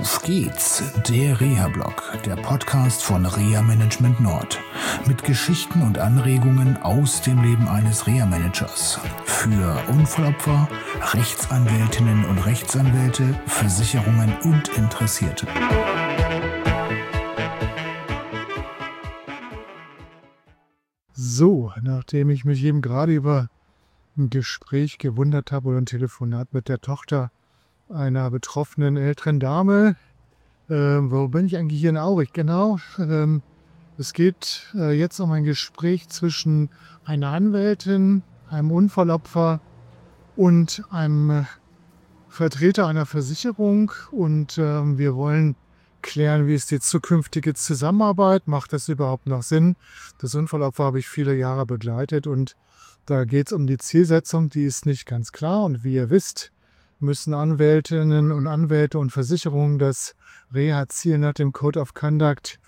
Auf geht's, der Reha-Blog, der Podcast von Reha Management Nord. Mit Geschichten und Anregungen aus dem Leben eines Reha-Managers. Für Unfallopfer, Rechtsanwältinnen und Rechtsanwälte, Versicherungen und Interessierte. So, nachdem ich mich eben gerade über ein Gespräch gewundert habe oder ein Telefonat mit der Tochter einer betroffenen älteren Dame. Wo bin ich eigentlich hier in Aurich? Genau. Es geht jetzt um ein Gespräch zwischen einer Anwältin, einem Unfallopfer und einem Vertreter einer Versicherung. Und wir wollen klären, wie ist die zukünftige Zusammenarbeit? Macht das überhaupt noch Sinn? Das Unfallopfer habe ich viele Jahre begleitet und da geht es um die Zielsetzung, die ist nicht ganz klar. Und wie ihr wisst, müssen Anwältinnen und Anwälte und Versicherungen das Reha-Ziel nach dem Code of Conduct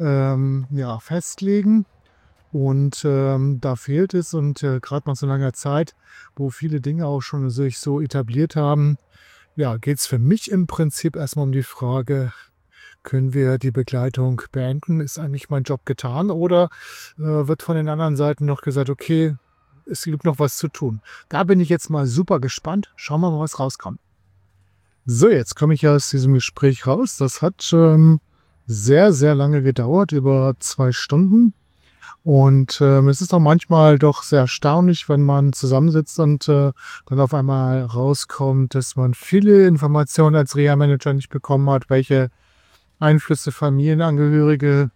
festlegen. Und da fehlt es und gerade nach so langer Zeit, wo viele Dinge auch schon sich so etabliert haben, geht es für mich im Prinzip erstmal um die Frage, können wir die Begleitung beenden? Ist eigentlich mein Job getan? Oder wird von den anderen Seiten noch gesagt, okay, es gibt noch was zu tun. Da bin ich jetzt mal super gespannt. Schauen wir mal, was rauskommt. So, jetzt komme ich aus diesem Gespräch raus. Das hat sehr, sehr lange gedauert, über 2 Stunden. Und es ist auch manchmal doch sehr erstaunlich, wenn man zusammensitzt und dann auf einmal rauskommt, dass man viele Informationen als Reha-Manager nicht bekommen hat, welche Einflüsse Familienangehörige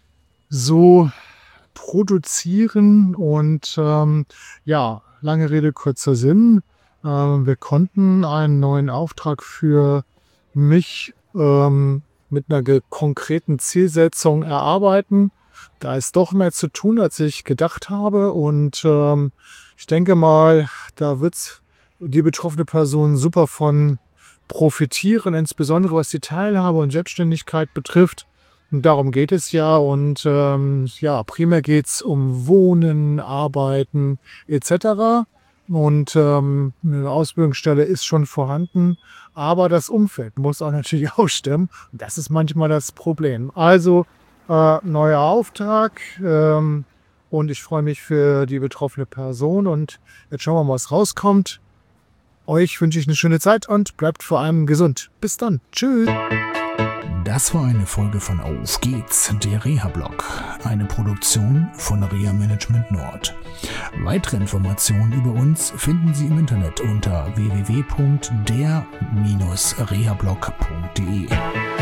so produzieren und lange Rede, kurzer Sinn. Wir konnten einen neuen Auftrag für mich mit einer konkreten Zielsetzung erarbeiten. Da ist doch mehr zu tun, als ich gedacht habe und ich denke mal, da wird die betroffene Person super von profitieren, insbesondere was die Teilhabe und Selbstständigkeit betrifft. Und darum geht es ja und primär geht es um Wohnen, Arbeiten etc. Und eine Ausbildungsstelle ist schon vorhanden, aber das Umfeld muss auch natürlich auch stimmen. Und das ist manchmal das Problem. Also neuer Auftrag und ich freue mich für die betroffene Person und jetzt schauen wir mal, was rauskommt. Euch wünsche ich eine schöne Zeit und bleibt vor allem gesund. Bis dann. Tschüss. Das war eine Folge von Auf geht's, der Reha-Blog, eine Produktion von Reha Management Nord. Weitere Informationen über uns finden Sie im Internet unter www.der-rehablog.de.